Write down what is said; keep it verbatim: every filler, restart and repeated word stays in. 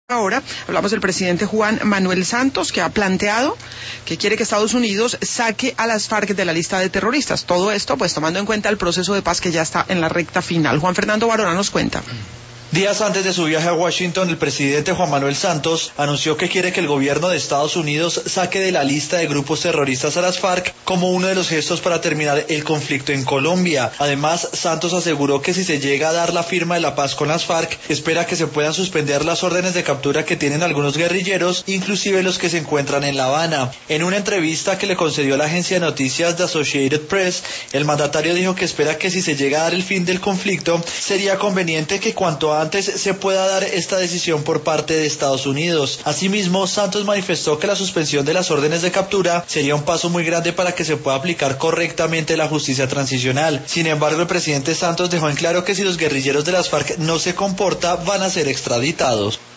Ahora hablamos del presidente Juan Manuel Santos, que ha planteado que quiere que Estados Unidos saque a las FARC de la lista de terroristas. Todo esto, pues, tomando en cuenta el proceso de paz que ya está en la recta final. Juan Fernando Barona nos cuenta. Días antes de su viaje a Washington, el presidente Juan Manuel Santos anunció que quiere que el gobierno de Estados Unidos saque de la lista de grupos terroristas a las FARC como uno de los gestos para terminar el conflicto en Colombia. Además, Santos aseguró que si se llega a dar la firma de la paz con las FARC, espera que se puedan suspender las órdenes de captura que tienen algunos guerrilleros, inclusive los que se encuentran en La Habana. En una entrevista que le concedió la agencia de noticias de Associated Press, el mandatario dijo que espera que si se llega a dar el fin del conflicto, sería conveniente que cuanto antes antes se pueda dar esta decisión por parte de Estados Unidos. Asimismo, Santos manifestó que la suspensión de las órdenes de captura sería un paso muy grande para que se pueda aplicar correctamente la justicia transicional. Sin embargo, el presidente Santos dejó en claro que si los guerrilleros de las FARC no se comportan, van a ser extraditados.